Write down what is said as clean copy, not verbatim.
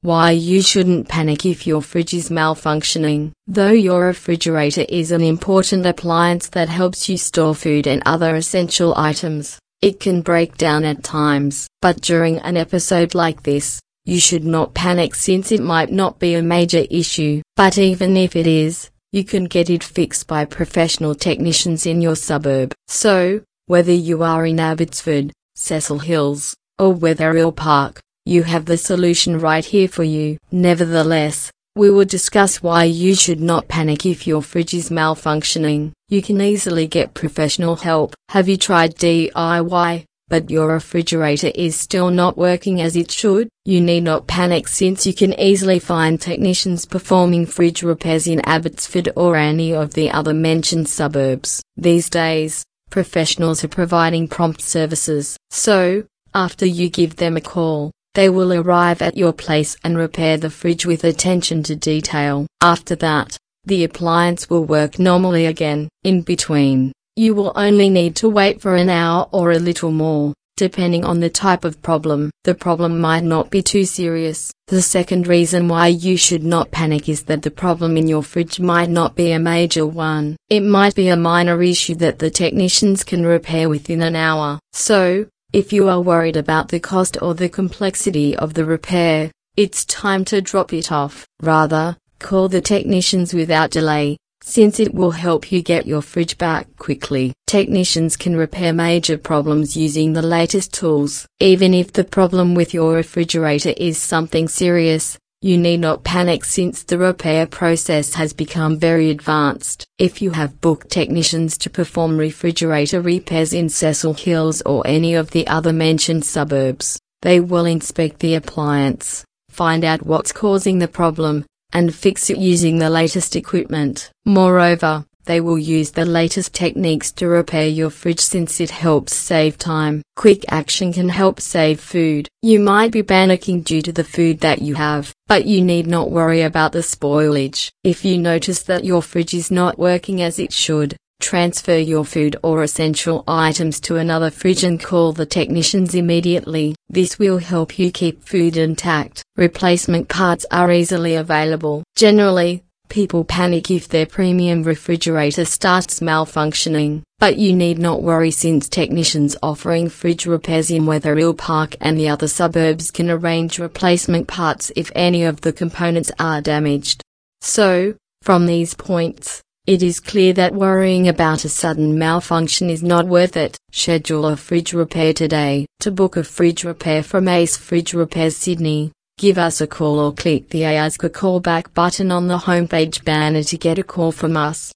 Why you shouldn't panic if your fridge is malfunctioning. Though your refrigerator is an important appliance that helps you store food and other essential items, it can break down at times. But during an episode like this, you should not panic since it might not be a major issue. But even if it is, you can get it fixed by professional technicians in your suburb. So, whether you are in Abbotsford, Cecil Hills, or Wetherill Park, you have the solution right here for you. Nevertheless, we will discuss why you should not panic if your fridge is malfunctioning. You can easily get professional help. Have you tried DIY, but your refrigerator is still not working as it should? You need not panic since you can easily find technicians performing fridge repairs in Abbotsford or any of the other mentioned suburbs. These days, professionals are providing prompt services. So, after you give them a call, they will arrive at your place and repair the fridge with attention to detail. After that, the appliance will work normally again. In between, you will only need to wait for an hour or a little more, depending on the type of problem. The problem might not be too serious. The second reason why you should not panic is that the problem in your fridge might not be a major one. It might be a minor issue that the technicians can repair within an hour. So, if you are worried about the cost or the complexity of the repair, it's time to drop it off. Rather, call the technicians without delay, since it will help you get your fridge back quickly. Technicians can repair major problems using the latest tools. Even if the problem with your refrigerator is something serious, you need not panic since the repair process has become very advanced. If you have booked technicians to perform refrigerator repairs in Cecil Hills or any of the other mentioned suburbs, they will inspect the appliance, find out what's causing the problem, and fix it using the latest equipment. Moreover, they will use the latest techniques to repair your fridge since it helps save time. Quick action can help save food. You might be panicking due to the food that you have, but you need not worry about the spoilage. If you notice that your fridge is not working as it should, transfer your food or essential items to another fridge and call the technicians immediately. This will help you keep food intact. Replacement parts are easily available. Generally, people panic if their premium refrigerator starts malfunctioning, but you need not worry since technicians offering fridge repairs in Wetherill Park and the other suburbs can arrange replacement parts if any of the components are damaged. So, from these points, it is clear that worrying about a sudden malfunction is not worth it. Schedule a fridge repair today. To book a fridge repair from Ace Fridge Repairs Sydney, give us a call or click the Ask a Call Back button on the homepage banner to get a call from us.